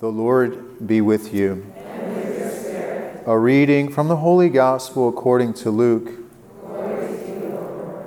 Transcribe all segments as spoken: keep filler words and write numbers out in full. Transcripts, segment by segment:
The Lord be with you. And with your spirit. A reading from the Holy Gospel according to Luke. Glory to you, O Lord.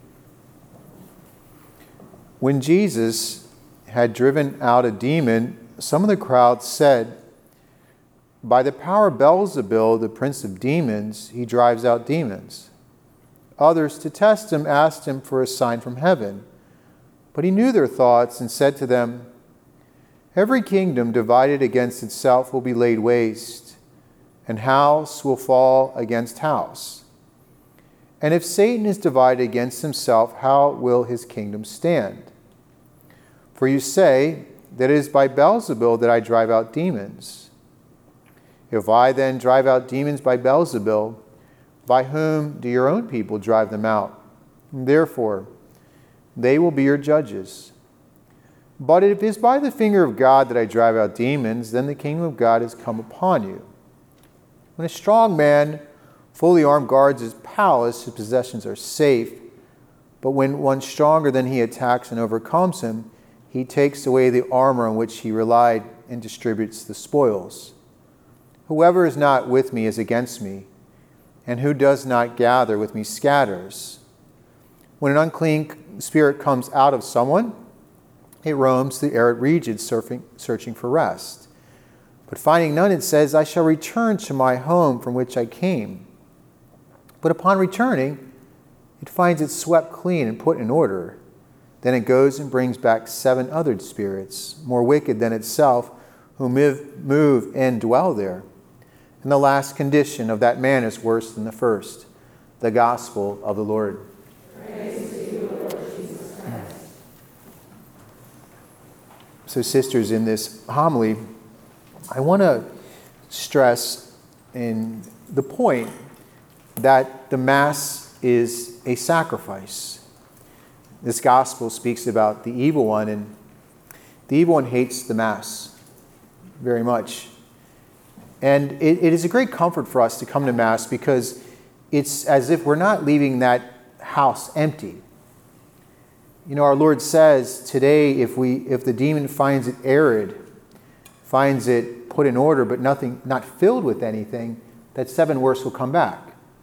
When Jesus had driven out a demon, some of the crowd said, "By the power of Beelzebul, the prince of demons, he drives out demons." Others, to test him, asked him for a sign from heaven. But he knew their thoughts and said to them, "Every kingdom divided against itself will be laid waste, and house will fall against house. And if Satan is divided against himself, how will his kingdom stand? For you say that it is by Beelzebul that I drive out demons. If I then drive out demons by Beelzebul, by whom do your own people drive them out? Therefore, they will be your judges. But if it is by the finger of God that I drive out demons, then the kingdom of God has come upon you. When a strong man, fully armed, guards his palace, his possessions are safe. But when one stronger than he attacks and overcomes him, he takes away the armor on which he relied and distributes the spoils. Whoever is not with me is against me, and who does not gather with me scatters. When an unclean spirit comes out of someone, it roams the arid regions, surfing, searching for rest. But finding none, it says, I shall return to my home from which I came. But upon returning, it finds it swept clean and put in order. Then it goes and brings back seven other spirits, more wicked than itself, who move, move and dwell there. And the last condition of that man is worse than the first. The gospel of the Lord. Praise to you, Lord Jesus Christ. So, sisters, in this homily, I want to stress in the point that the Mass is a sacrifice. This gospel speaks about the evil one, and the evil one hates the Mass very much. And it, it is a great comfort for us to come to Mass because it's as if we're not leaving that house empty. You know, our Lord says today, if we if the demon finds it arid, finds it put in order, but nothing, not filled with anything, that seven worse will come back.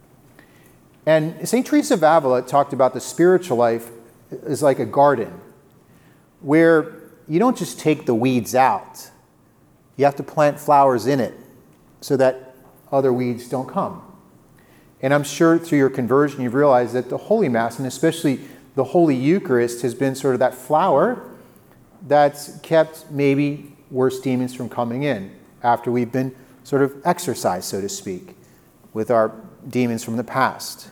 And Saint Teresa of Avila talked about the spiritual life as like a garden, where you don't just take the weeds out. You have to plant flowers in it so that other weeds don't come. And I'm sure through your conversion you've realized that the Holy Mass, and especially the Holy Eucharist, has been sort of that flower that's kept maybe worse demons from coming in after we've been sort of exorcised, so to speak, with our demons from the past.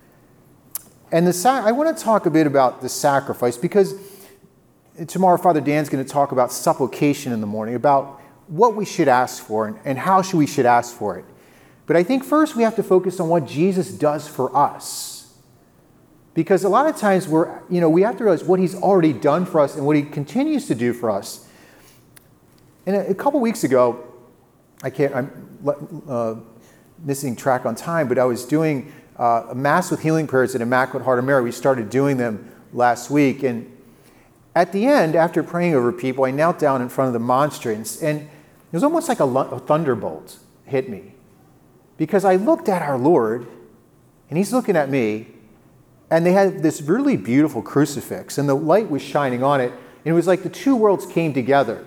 And the sa- I want to talk a bit about the sacrifice, because tomorrow Father Dan's going to talk about supplication in the morning, about what we should ask for and, and how should we should ask for it. But I think first we have to focus on what Jesus does for us. Because a lot of times we're, you know, we have to realize what he's already done for us and what he continues to do for us. And a, a couple weeks ago, I can't, I'm uh, missing track on time, but I was doing uh, a Mass with healing prayers at Immaculate Heart of Mary. We started doing them last week. And at the end, after praying over people, I knelt down in front of the monstrance, and it was almost like a, a thunderbolt hit me. Because I looked at our Lord, and he's looking at me, and they had this really beautiful crucifix, and the light was shining on it, and it was like the two worlds came together.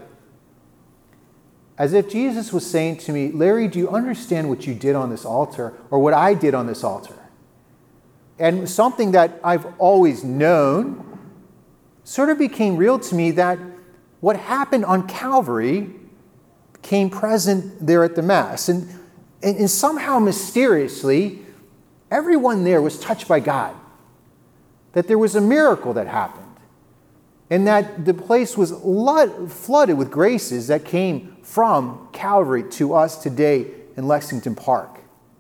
As if Jesus was saying to me, Larry, do you understand what you did on this altar, or what I did on this altar? And something that I've always known sort of became real to me, that what happened on Calvary came present there at the Mass. And, and, and somehow mysteriously, everyone there was touched by God. That there was a miracle that happened. And that the place was flooded with graces that came from Calvary to us today in Lexington Park.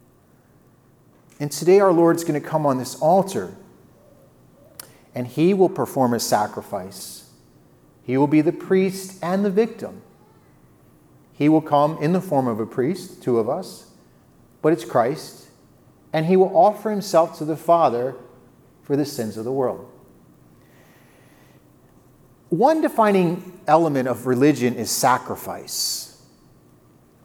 And today our Lord's going to come on this altar, and he will perform a sacrifice. He will be the priest and the victim. He will come in the form of a priest, two of us, but it's Christ, and he will offer himself to the Father for the sins of the world. One defining element of religion is sacrifice.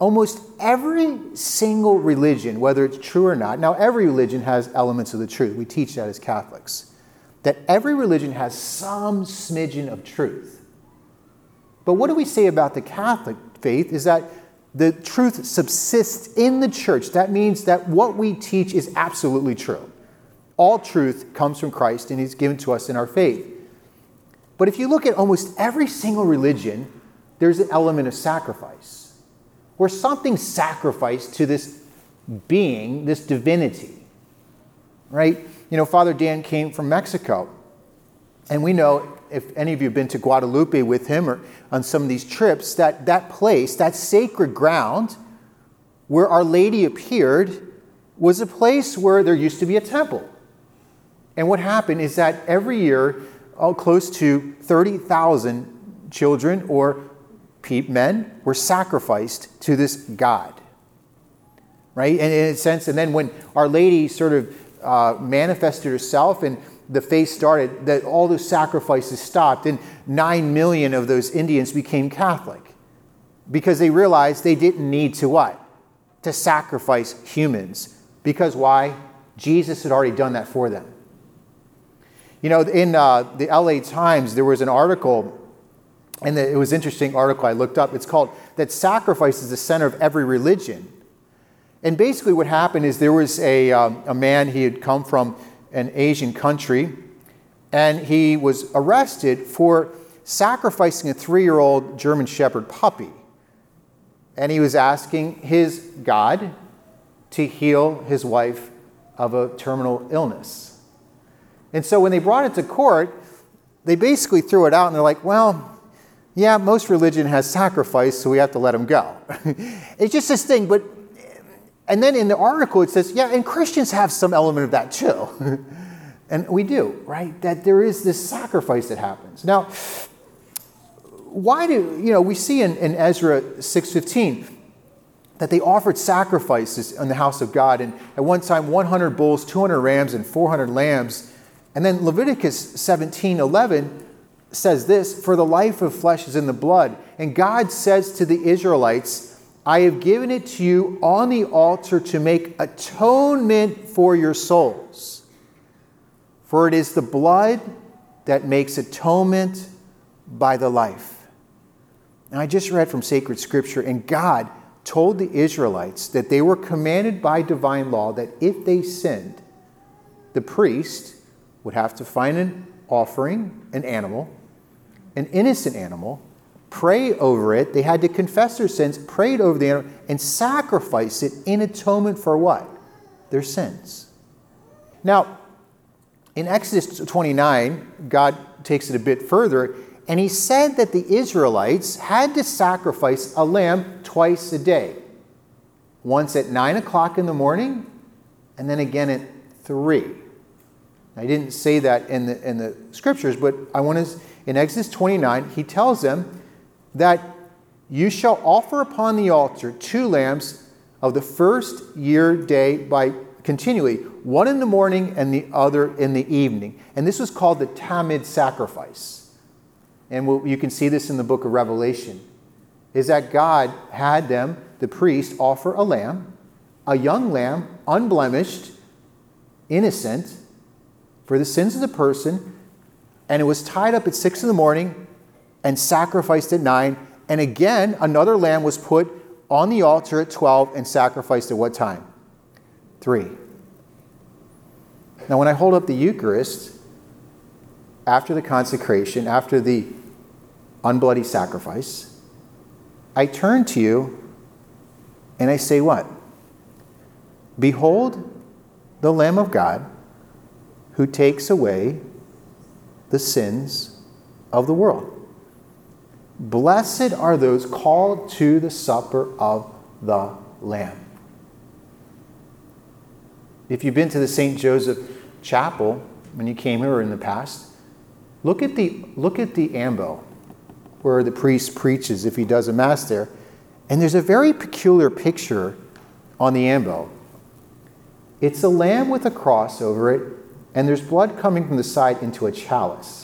almost every single religion, whether it's true or not, now every religion has elements of the truth. We teach that as Catholics, that every religion has some smidgen of truth. But what do we say about the Catholic faith is that the truth subsists in the church. That means that what we teach is absolutely true. All truth comes from Christ and he's given to us in our faith. But if you look at almost every single religion, there's an element of sacrifice, where something's sacrificed to this being, this divinity, right? You know, Father Dan came from Mexico, and we know, if any of you have been to Guadalupe with him or on some of these trips, that that place, that sacred ground where Our Lady appeared, was a place where there used to be a temple. And what happened is that every year, oh, close to thirty thousand children or men were sacrificed to this god, right? And in a sense, and then when Our Lady sort of uh, manifested herself and the faith started, that all those sacrifices stopped, and nine million of those Indians became Catholic because they realized they didn't need to what? To sacrifice humans. Because why? Jesus had already done that for them. You know, in uh, the L A Times, there was an article, and it was an interesting article I looked up. It's called "That Sacrifice is the Center of Every Religion." And basically what happened is there was a, um, a man, he had come from an Asian country, and he was arrested for sacrificing a three-year-old German Shepherd puppy. And he was asking his God to heal his wife of a terminal illness. And so when they brought it to court, they basically threw it out, and they're like, well, yeah, most religion has sacrifice, so we have to let him go. It's just this thing, but and then in the article it says, yeah, and Christians have some element of that too. And we do, right? That there is this sacrifice that happens. Now, why do, you know, we see in, in Ezra six fifteen that they offered sacrifices in the house of God. And at one time, one hundred bulls, two hundred rams, and four hundred lambs. And then Leviticus seventeen eleven says this, for the life of flesh is in the blood. And God says to the Israelites, I have given it to you on the altar to make atonement for your souls. For it is the blood that makes atonement by the life. Now, I just read from sacred scripture, and God told the Israelites that they were commanded by divine law that if they sinned, the priest would have to find an offering, an animal, an innocent animal, pray over it. They had to confess their sins, pray over the animal, and sacrifice it in atonement for what? Their sins. Now, in Exodus twenty-nine, God takes it a bit further, and he said that the Israelites had to sacrifice a lamb twice a day. Once at nine o'clock in the morning, and then again at three. I didn't say that in the in the scriptures, but I want to, in Exodus twenty-nine, he tells them that you shall offer upon the altar two lambs of the first year day by continually, one in the morning and the other in the evening. And this was called the Tamid sacrifice. And we'll, you can see this in the book of Revelation, is that God had them, the priest, offer a lamb, a young lamb, unblemished, innocent, for the sins of the person, and it was tied up at six in the morning and sacrificed at nine. And again, another lamb was put on the altar at twelve and sacrificed at what time? Three. Now, when I hold up the Eucharist, after the consecration, after the unbloody sacrifice, I turn to you and I say what? Behold the Lamb of God who takes away the sins of the world. Blessed are those called to the supper of the Lamb. If you've been to the Saint Joseph Chapel when you came here or in the past, look at the look at the ambo where the priest preaches if he does a mass there, and there's a very peculiar picture on the ambo. It's a lamb with a cross over it, and there's blood coming from the side into a chalice.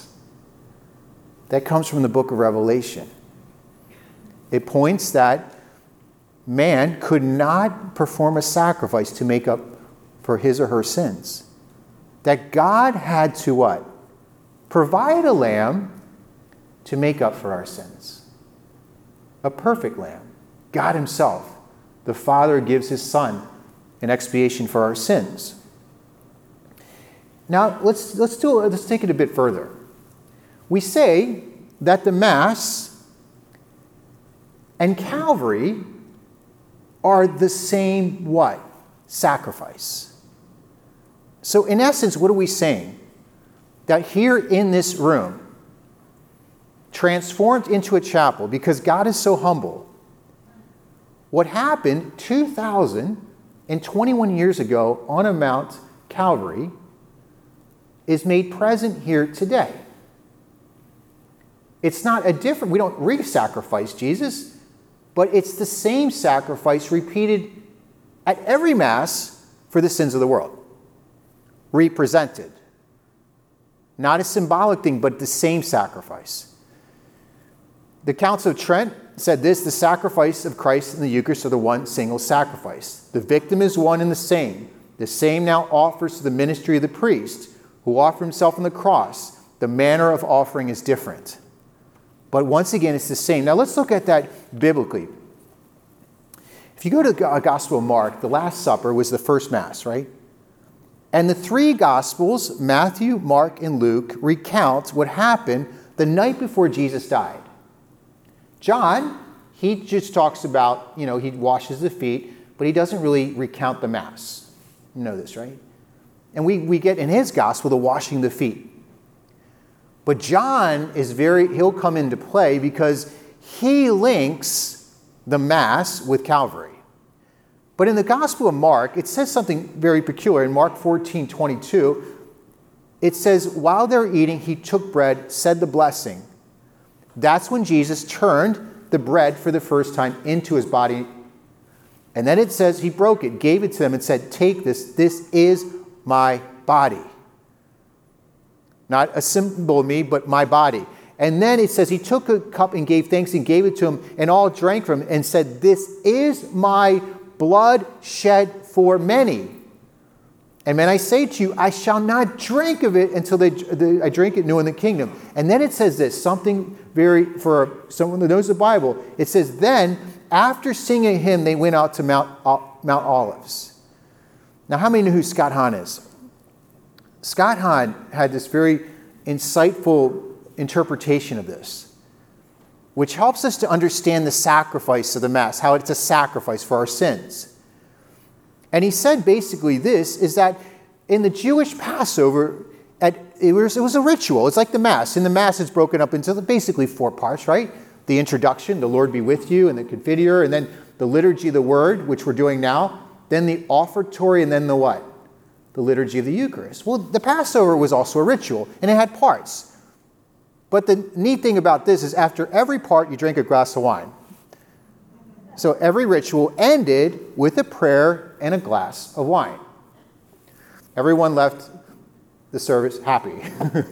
That comes from the book of Revelation. It points that man could not perform a sacrifice to make up for his or her sins. That God had to what? Provide a lamb to make up for our sins. A perfect lamb. God himself, the Father, gives his Son in expiation for our sins. Now, let's, let's, do, let's take it a bit further. We say that the Mass and Calvary are the same what? Sacrifice. So in essence, what are we saying? That here in this room, transformed into a chapel, because God is so humble, what happened two thousand twenty-one years ago on a Mount Calvary is made present here today. It's not a different, we don't re-sacrifice Jesus, but it's the same sacrifice repeated at every Mass for the sins of the world. Represented. Not a symbolic thing, but the same sacrifice. The Council of Trent said this: the sacrifice of Christ in the Eucharist are the one single sacrifice. The victim is one and the same. The same now offers to the ministry of the priest, who offered himself on the cross. The manner of offering is different. But once again, it's the same. Now let's look at that biblically. If you go to the Gospel of Mark, the Last Supper was the first Mass, right? And the three Gospels, Matthew, Mark, and Luke, recount what happened the night before Jesus died. John, he just talks about, you know, he washes the feet, but he doesn't really recount the Mass. You know this, right? And we, we get in his Gospel the washing the feet. But John is very, he'll come into play because he links the Mass with Calvary. But in the Gospel of Mark, it says something very peculiar. In Mark fourteen twenty-two, it says, while they're eating, he took bread, said the blessing. That's when Jesus turned the bread for the first time into his body. And then it says he broke it, gave it to them, and said, take this, this is my body. Not a symbol of me, but my body. And then it says he took a cup and gave thanks and gave it to him, and all drank from it and said, this is my blood shed for many. And when I say to you, I shall not drink of it until they, they, I drink it new in the kingdom. And then it says this, something very, for someone that knows the Bible, it says, then after singing a hymn, they went out to Mount, uh, Mount Olives. Now, how many know who Scott Hahn is? Scott Hahn had this very insightful interpretation of this, which helps us to understand the sacrifice of the Mass, how it's a sacrifice for our sins. And he said basically this, is that in the Jewish Passover, at, it, was, it was a ritual. It's like the Mass. In the Mass, it's broken up into basically four parts, right? The introduction, the Lord be with you, and the Confiteor, and then the liturgy of the Word, which we're doing now, then the offertory, and then the what? The liturgy of the Eucharist. Well, the Passover was also a ritual, and it had parts. But the neat thing about this is after every part, you drink a glass of wine. So every ritual ended with a prayer and a glass of wine. Everyone left the service happy.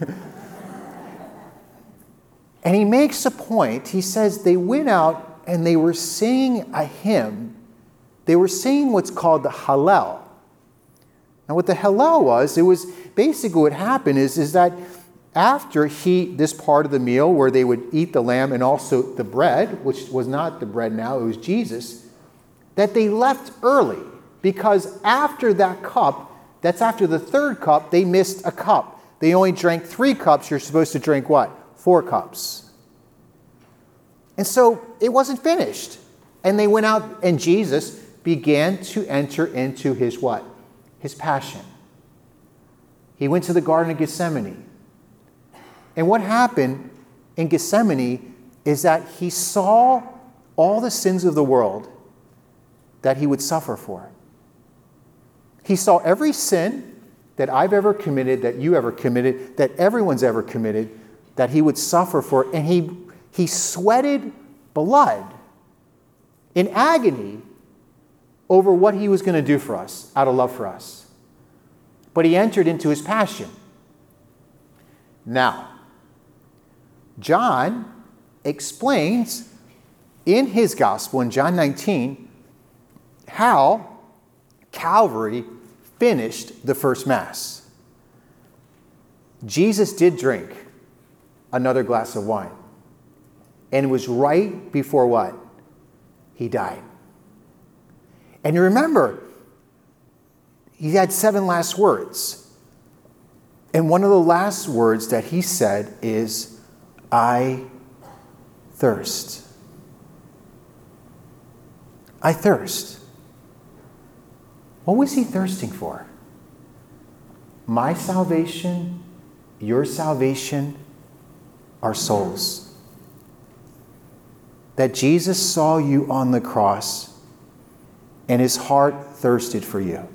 And he makes a point. He says they went out and they were singing a hymn. They were singing what's called the Hallel. Now what the Hallel was, it was basically what happened is, is that after he, this part of the meal where they would eat the lamb and also the bread, which was not the bread now, it was Jesus, that they left early because after that cup, that's after the third cup, they missed a cup. They only drank three cups. You're supposed to drink what? Four cups. And so it wasn't finished. And they went out and Jesus began to enter into his what? His passion. He went to the Garden of Gethsemane. And what happened in Gethsemane is that he saw all the sins of the world that he would suffer for. He saw every sin that I've ever committed, that you ever committed, that everyone's ever committed, that he would suffer for. And he, he sweated blood in agony over what he was going to do for us, out of love for us. But he entered into his passion. Now, John explains in his gospel, in John nineteen, how Calvary finished the first Mass. Jesus did drink another glass of wine. And it was right before what? He died. And you remember, he had seven last words. And one of the last words that he said is, I thirst. I thirst. What was he thirsting for? My salvation, your salvation, our souls. That Jesus saw you on the cross and his heart thirsted for you.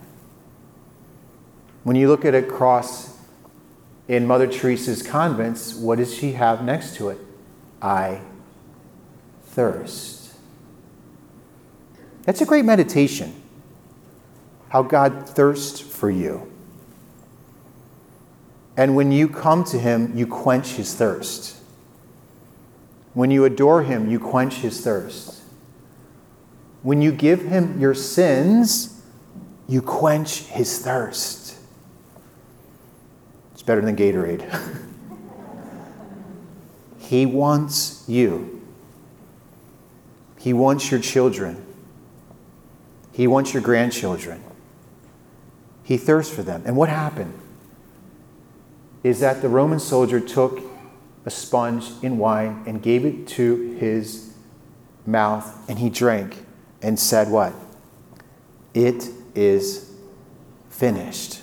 When you look at a cross in Mother Teresa's convents, what does she have next to it? I thirst. That's a great meditation. How God thirsts for you. And when you come to him, you quench his thirst. When you adore him, you quench his thirst. When you give him your sins, you quench his thirst. It's better than Gatorade. He wants you. He wants your children. He wants your grandchildren. He thirsts for them. And what happened is that the Roman soldier took a sponge in wine and gave it to his mouth, and he drank and said what? It is finished.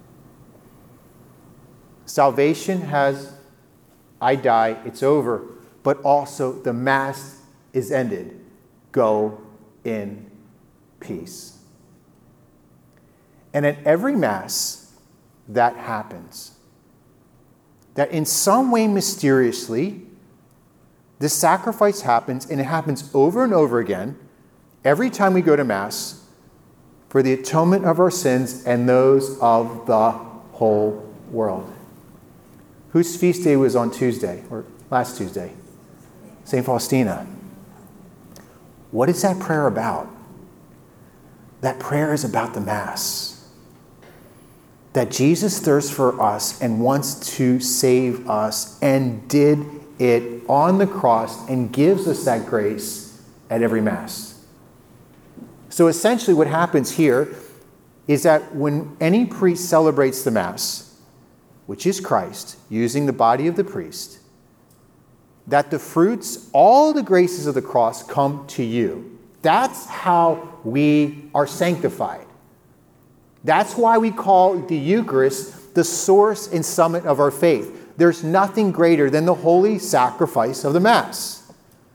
Salvation has, I die, it's over, but also the Mass is ended. Go in peace. And at every Mass, that happens. That in some way mysteriously, this sacrifice happens, and it happens over and over again, every time we go to Mass, for the atonement of our sins and those of the whole world. Whose feast day was on Tuesday, or last Tuesday? Saint Faustina. What is that prayer about? That prayer is about the Mass. That Jesus thirsts for us and wants to save us and did it on the cross and gives us that grace at every Mass. So essentially what happens here is that when any priest celebrates the Mass, which is Christ, using the body of the priest, that the fruits, all the graces of the cross come to you. That's how we are sanctified. That's why we call the Eucharist the source and summit of our faith. There's nothing greater than the holy sacrifice of the Mass.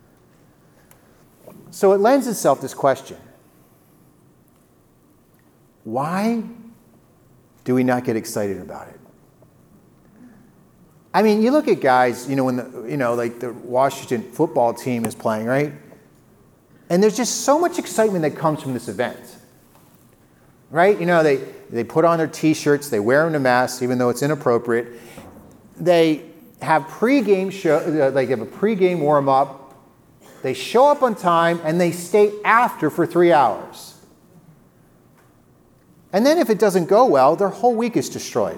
So it lends itself to this question. Why do we not get excited about it? I mean, you look at guys, you know, when the, you know, like the Washington football team is playing, right? And there's just so much excitement that comes from this event. Right? You know, they, they put on their T-shirts, they wear them to Mass, even though it's inappropriate. They have pre-game show, uh, they have a pre-game warm-up. They show up on time, and they stay after for three hours. And then if it doesn't go well, their whole week is destroyed.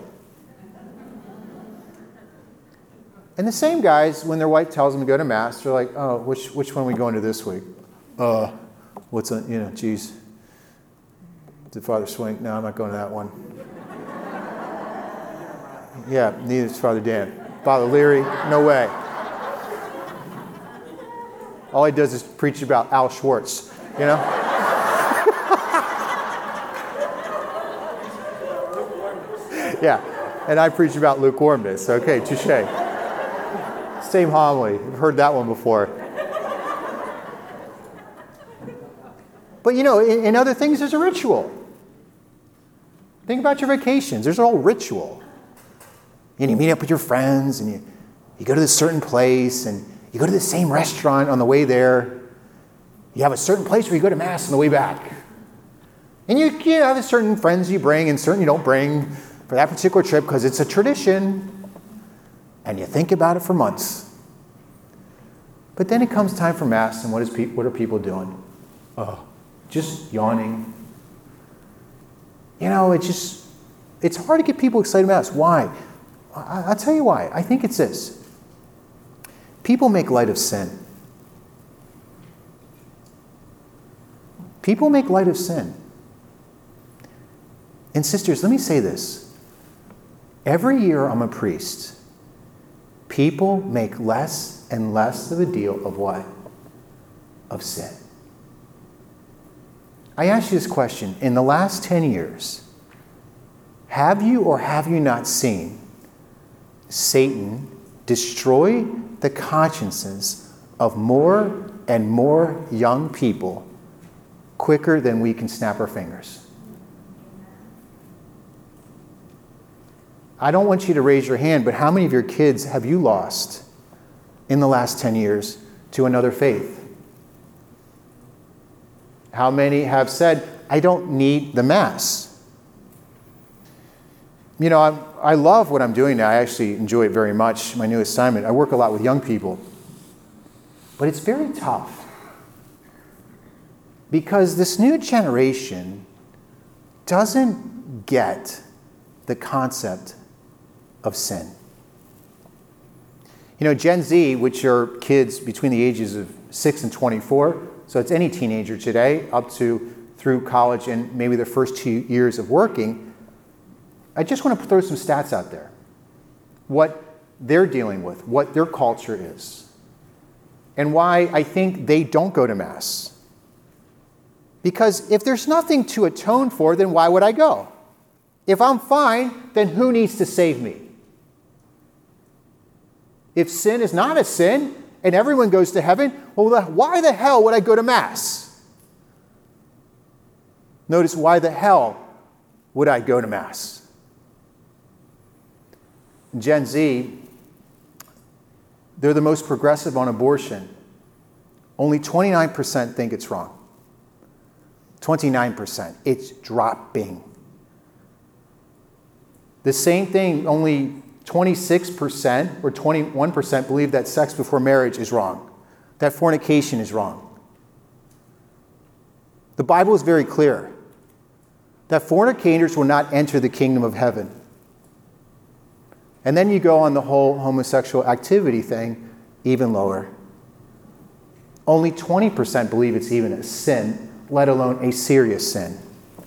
And the same guys, when their wife tells them to go to Mass, they're like, oh, which which one are we going to this week? Uh, what's on, you know, geez. Did Father Swink? No, I'm not going to that one. Yeah, neither is Father Dan. Father Leary? No way. All he does is preach about Al Schwartz, you know? Yeah, and I preach about lukewarmness. Okay, touche. Same homily. I've heard that one before. But you know, in, in other things, there's a ritual. Think about your vacations. There's a whole ritual. And you meet up with your friends, and you, you go to this certain place, and you go to the same restaurant on the way there. You have a certain place where you go to Mass on the way back. And you, you have certain friends you bring and certain you don't bring for that particular trip because it's a tradition. And you think about it for months. But then it comes time for Mass, and what is pe- what are people doing? Oh, just yawning. You know, it just, it's hard to get people excited about Mass. Why? I, I'll tell you why. I think it's this. People make light of sin. People make light of sin. And sisters, let me say this. Every year I'm a priest, people make less and less of a deal of what? Of sin. I ask you this question. In the last ten years, have you or have you not seen Satan destroy the consciences of more and more young people quicker than we can snap our fingers? I don't want you to raise your hand, but how many of your kids have you lost in the last ten years to another faith? How many have said, I don't need the Mass? You know, I'm, I love what I'm doing now. I actually enjoy it very much, my new assignment. I work a lot with young people. But it's very tough. Because this new generation doesn't get the concept of sin. You know, Gen Z, which are kids between the ages of six and twenty-four, so it's any teenager today, up to through college and maybe their first two years of working, I just want to throw some stats out there. What they're dealing with, what their culture is, and why I think they don't go to Mass. Because if there's nothing to atone for, then why would I go? If I'm fine, then who needs to save me? If sin is not a sin, and everyone goes to heaven, well, why the hell would I go to Mass? Notice, why the hell would I go to Mass? Gen Z, they're the most progressive on abortion. Only twenty-nine percent think it's wrong. twenty-nine percent. It's dropping. The same thing, only twenty-six percent or twenty-one percent believe that sex before marriage is wrong, that fornication is wrong. The Bible is very clear that fornicators will not enter the kingdom of heaven. And then you go on the whole homosexual activity thing, even lower. Only twenty percent believe it's even a sin, let alone a serious sin.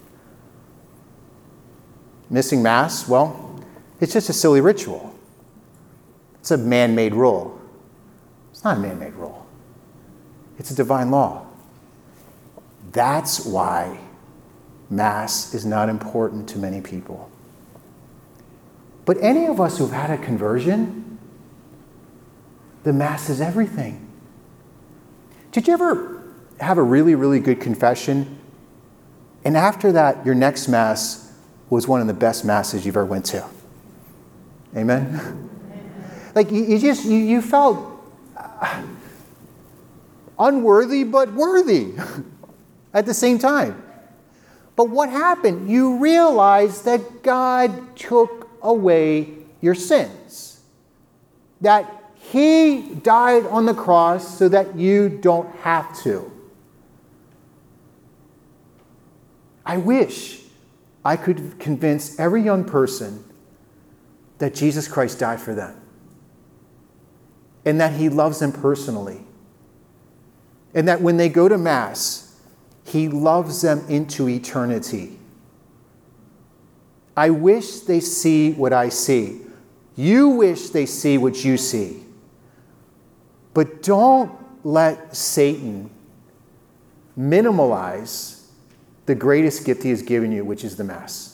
Missing Mass, well, it's just a silly ritual. It's a man-made rule. It's not a man-made rule. It's a divine law. That's why Mass is not important to many people. But any of us who've had a conversion, the Mass is everything. Did you ever have a really, really good confession, and after that, your next Mass was one of the best Masses you've ever went to? Amen? Like, you, you just, you, you felt uh, unworthy, but worthy at the same time. But what happened? You realized that God took away your sins. That He died on the cross so that you don't have to. I wish I could convince every young person that Jesus Christ died for them. And that He loves them personally. And that when they go to Mass, He loves them into eternity. I wish they see what I see. You wish they see what you see. But don't let Satan minimalize the greatest gift he has given you, which is the Mass.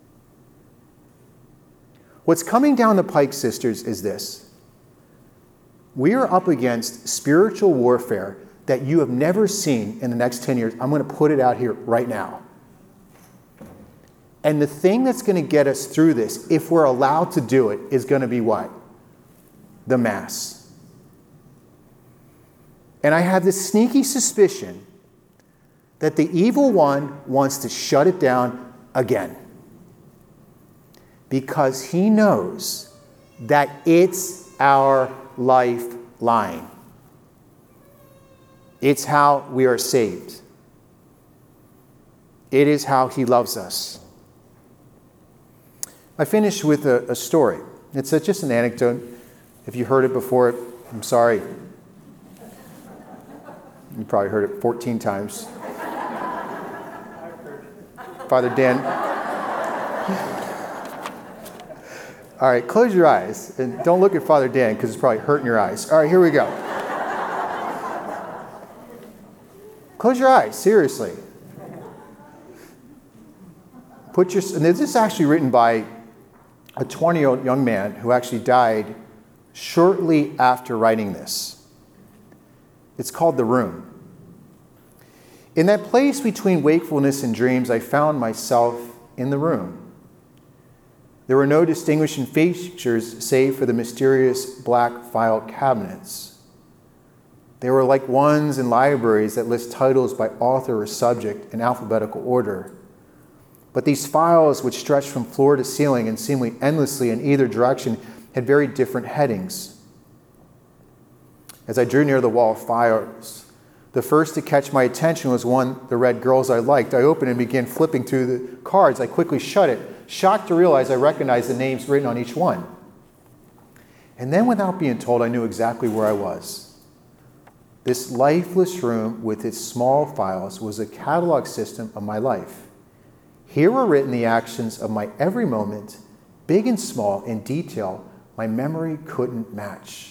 What's coming down the pike, sisters, is this. We are up against spiritual warfare that you have never seen in the next ten years. I'm going to put it out here right now. And the thing that's going to get us through this, if we're allowed to do it, is going to be what? The Mass. And I have this sneaky suspicion that the evil one wants to shut it down again. Because he knows that it's our lifeline. It's how we are saved. It is how he loves us. I finish with a, a story. It's a, just an anecdote. If you heard it before, I'm sorry. You probably heard it fourteen times. Father Dan. All right, close your eyes and don't look at Father Dan because it's probably hurting your eyes. All right, here we go. Close your eyes, seriously. Put your, and this is actually written by a twenty-year-old young man who actually died shortly after writing this. It's called The Room. In that place between wakefulness and dreams, I found myself in the room. There were no distinguishing features save for the mysterious black file cabinets. They were like ones in libraries that list titles by author or subject in alphabetical order. But these files, which stretched from floor to ceiling and seemingly endlessly in either direction, had very different headings. As I drew near the wall of files, the first to catch my attention was one that read Girls I Liked. I opened and began flipping through the cards. I quickly shut it, shocked to realize I recognized the names written on each one. And then, without being told, I knew exactly where I was. This lifeless room with its small files was a catalog system of my life. Here were written the actions of my every moment, big and small, in detail my memory couldn't match.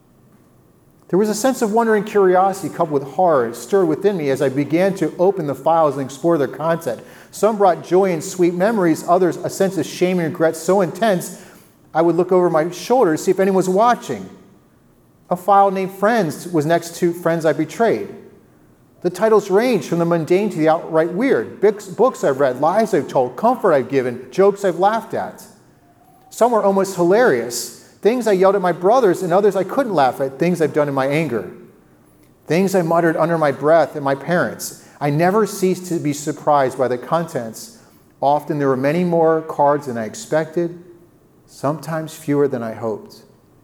There was a sense of wonder and curiosity coupled with horror stirred within me as I began to open the files and explore their content. Some brought joy and sweet memories, others a sense of shame and regret so intense I would look over my shoulder to see if anyone was watching. A file named Friends was next to Friends I Betrayed. The titles ranged from the mundane to the outright weird. Books, books I've read, lies I've told, comfort I've given, jokes I've laughed at. Some were almost hilarious. Things I yelled at my brothers and others I couldn't laugh at, things I've done in my anger. Things I muttered under my breath at my parents. I never ceased to be surprised by the contents. Often there were many more cards than I expected, sometimes fewer than I hoped.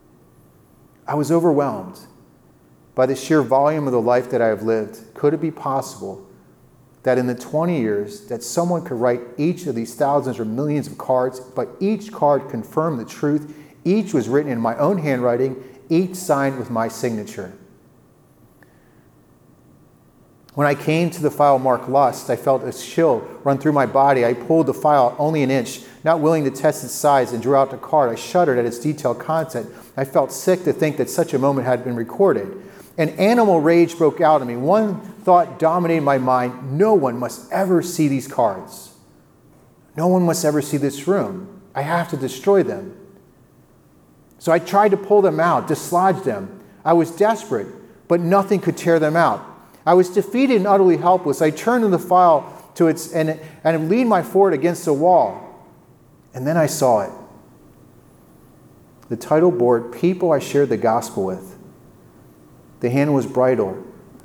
I was overwhelmed by the sheer volume of the life that I have lived. Could it be possible that in the twenty years that someone could write each of these thousands or millions of cards, but each card confirmed the truth? Each was written in my own handwriting, each signed with my signature. When I came to the file marked Lust, I felt a chill run through my body. I pulled the file only an inch, not willing to test its size, and drew out the card. I shuddered at its detailed content. I felt sick to think that such a moment had been recorded. An animal rage broke out in me. One thought dominated my mind: no one must ever see these cards. No one must ever see this room. I have to destroy them. So I tried to pull them out, dislodge them. I was desperate, but nothing could tear them out. I was defeated and utterly helpless. I turned to the file to its and, and leaned my forehead against the wall. And then I saw it. The title bore People I Shared the Gospel With. The handle was bridle.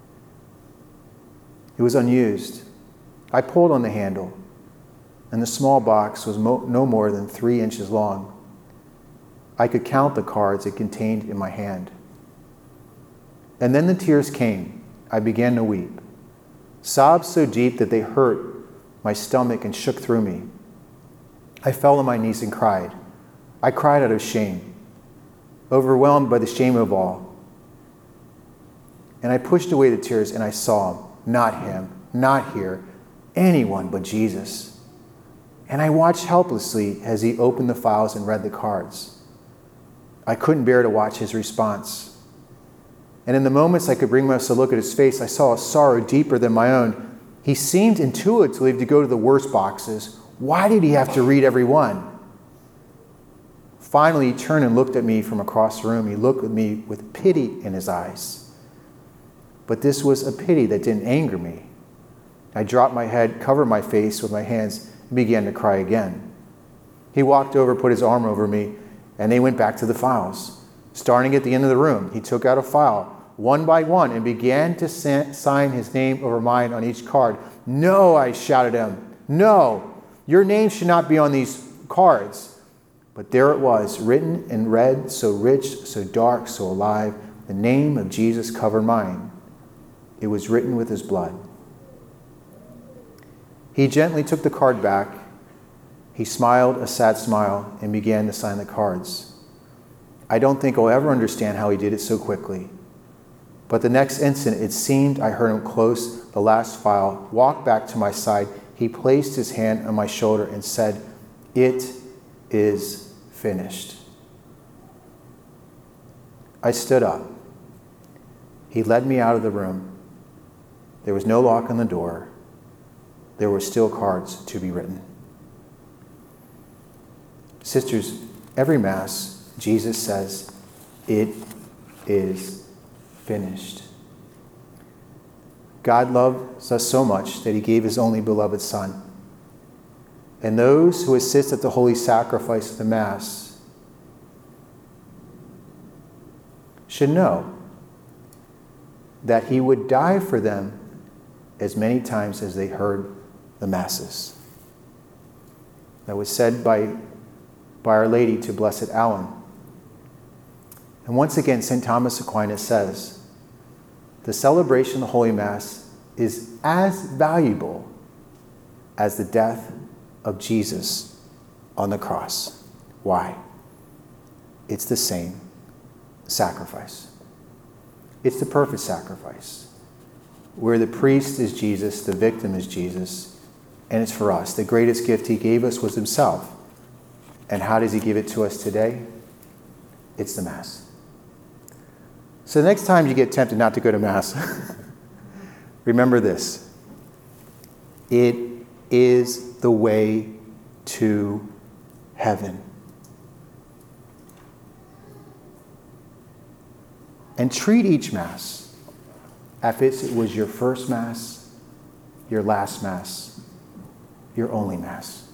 It was unused. I pulled on the handle, and the small box was mo- no more than three inches long. I could count the cards it contained in my hand. And then the tears came. I began to weep. Sobs so deep that they hurt my stomach and shook through me. I fell on my knees and cried. I cried out of shame, overwhelmed by the shame of all. And I pushed away the tears and I saw him, not him, not here, anyone but Jesus. And I watched helplessly as he opened the files and read the cards. I couldn't bear to watch his response. And in the moments I could bring myself to look at his face, I saw a sorrow deeper than my own. He seemed intuitively to go to the worst boxes. Why did he have to read every one? Finally, he turned and looked at me from across the room. He looked at me with pity in his eyes. But this was a pity that didn't anger me. I dropped my head, covered my face with my hands, and began to cry again. He walked over, put his arm over me, and they went back to the files. Starting at the end of the room, he took out a file, one by one, and began to sign his name over mine on each card. No, I shouted at him. No, your name should not be on these cards. But there it was, written in red, so rich, so dark, so alive. The name of Jesus covered mine. It was written with his blood. He gently took the card back. He smiled a sad smile and began to sign the cards. I don't think I'll ever understand how he did it so quickly. But the next instant, it seemed I heard him close the last file, walk back to my side. He placed his hand on my shoulder and said, "It is finished." I stood up. He led me out of the room. There was no lock on the door. There were still cards to be written. Sisters, every Mass, Jesus says, "It is finished." God loves us so much that he gave his only beloved Son. And those who assist at the holy sacrifice of the Mass should know that he would die for them as many times as they heard the Masses. That was said by, by Our Lady to Blessed Allen. And once again, Saint Thomas Aquinas says, the celebration of the Holy Mass is as valuable as the death of Jesus on the cross. Why? It's the same sacrifice. It's the perfect sacrifice, where the priest is Jesus, the victim is Jesus, and it's for us. The greatest gift he gave us was himself. And how does he give it to us today? It's the Mass. So the next time you get tempted not to go to Mass, remember this. It is the way to heaven. And treat each Mass as if it was your first Mass, your last Mass, your only Mass.